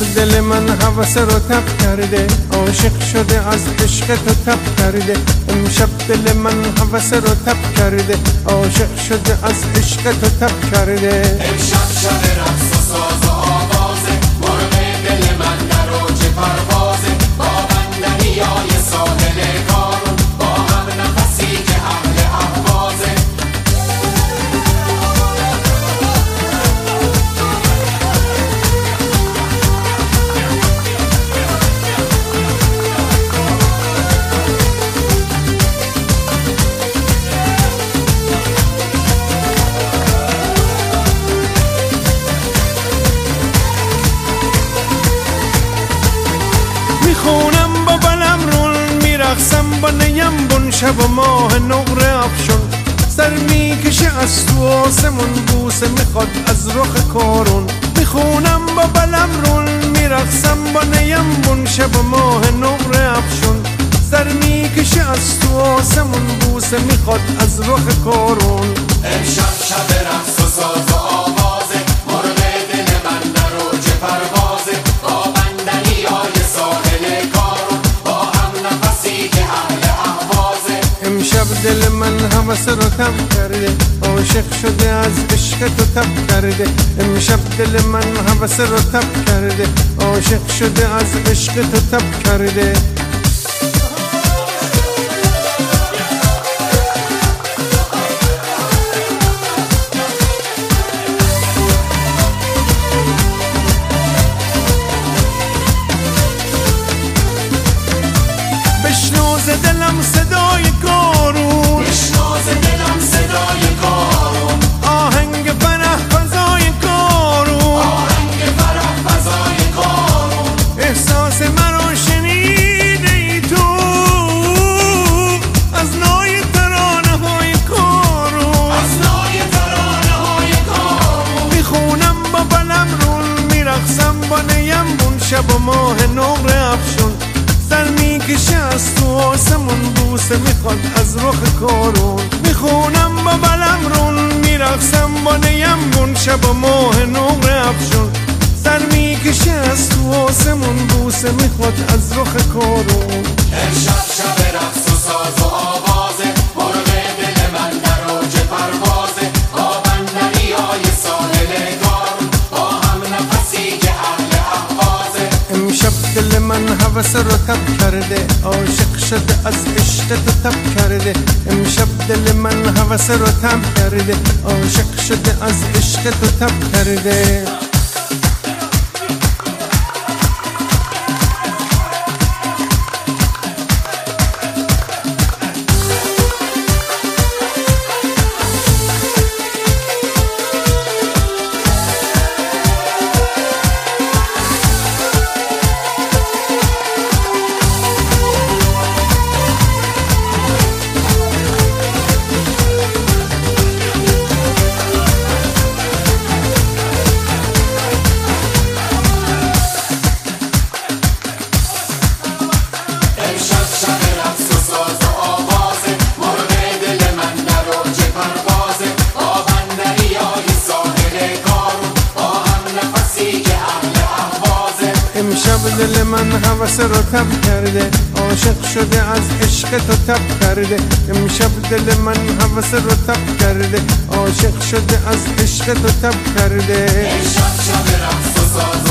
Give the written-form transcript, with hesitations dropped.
دل من هوس رو تب کرده، عاشق شده از عشق تو تب کرده. امشب دل من هوس رو تب کرده، عاشق شده از عشق تو تب کرده. امشب شب رقص و ساز و آوازه، مرغ دل من در اوج پروازه. با بندریای ساحل کارون، با هم نفسی که اهل اهوازه. میخونم با بلم رون، میرقصم با نیم بون. شب و ماه نقره افشون، سر میکشه از تو آسمون. بوسه میخواد از رخ کارون. میخونم با بلم رون، میرقصم با نیم بون. شب و ماه نقره افشون، سر میکشه از تو آسمون. بوسه میخواد از رخ کارون. امشب شب رقص و ساز و آوازه، مرغ دل من در اوج پروازه. با بندریای ساحل کارون، با هم نفسی که اهل اهوازه. امشب دل من هوس رو تب کرده، عاشق شده از عشق تو تب کرده. امشب دل من هوس رو تب کرده، عاشق شده از عشق تو تب کرده. بشنو ز دلم صدای کارون، بشنو ز دلم صدای کارون. آهنگ فرح فضای کارون، آهنگ فرح فضای کارون. احساس مرا شنیده ای تو از نای ترانه های کارون. از نای ترانه های کارون. میخونم با بلم رون، میرقصم با نیم بون. شب و ماه نقره افشون، سر میکشه از تو آسمون. بوسه میخواد از رخ کارون. میخونم با بلم رون، میرقصم با نیم بون. شب و ماه نقره افشون، سر میکشه از تو آسمون. بوسه میخواد از رخ کارون. امشب شب رقص و ساز و آوازه، مرغ دل من در اوج پروازه. با بندریای ساحل کارون، با هم نفسی که اهل اهوازه. امشب دل من هوس رو تب کرده، عاشق شده از عشق تو تب کرده. امشب دل من هوس رو تب کرده، عاشق شده از عشق تو تب کرده. امشب دل من هوس رو تب کرده، عاشق شده از عشق تو تب کرده. امشب دل من هوس رو تب کرده، عاشق شده از عشق تو تب کرده. امشب شب رقص و ساز